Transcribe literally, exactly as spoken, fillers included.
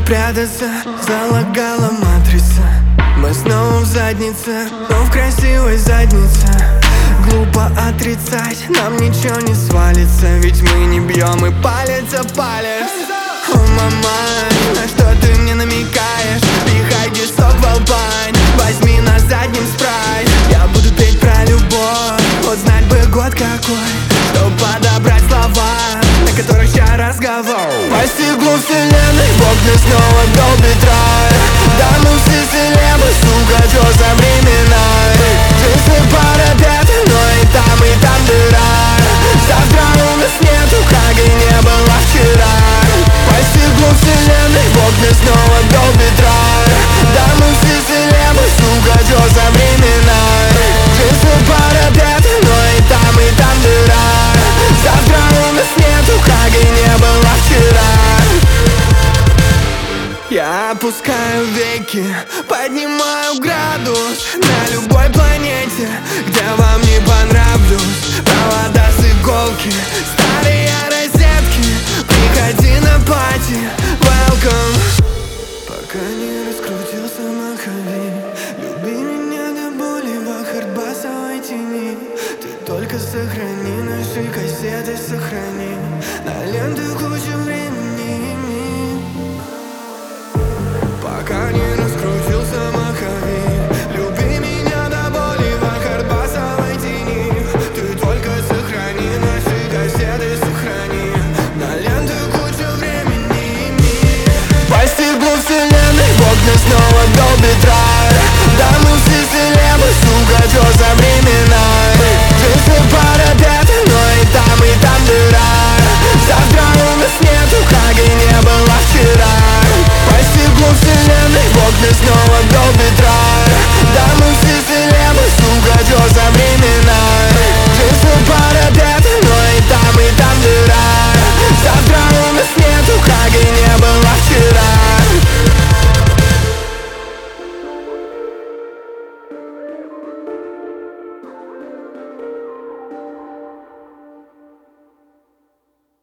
спрятаться, залагала матрица. Мы снова в заднице, но в красивой заднице. Глупо отрицать, нам ничего не свалится, ведь мы не бьем и палец о палец. О, мама, на что ты мне намекаешь? Пихай кисок в албань, возьми на заднем спрайт. Я буду петь про любовь, вот знать бы год какой, чтоб подобрать слова, на которых сейчас разговор. Постигло вселенной, в окна снова долбит рай. Да мы все селебы, сука, чё за времена? Жизнь парапет, но и там, и там дыра. Завтра у нас нету, как и не было вчера. Постигло вселенной, в окна снова долбит рай. Да мы все селебы, сука, чё за времена? Жизнь парапет, но и там, и там дыра. Завтра у нас нету, как и не было вчера. Я опускаю веки, поднимаю градус на любой планете, где вам не понравлюсь. Провода с иголки, старые розетки, приходи на пати, welcome. Пока не раскрутился маховик, люби меня до боли в ахарбасовой тени. Ты только сохрани наши кассеты, сохрани на ленты кучу времени. Пока не раскрутился маховик, люби меня до боли в ахарбасовой тени. Ты только сохрани наши кассеты, сохрани на ленты кучу времени. Постигло вселенной, в окна снова долбит рай. Да мы все селебы, сука, чё за времена? Жизнь парапет, но и там, и там дыра. Завтра у нас нету, как и не было вчера. Постигло вселенной, в окна снова долбит рай. Да мы все селебы, сука, чё за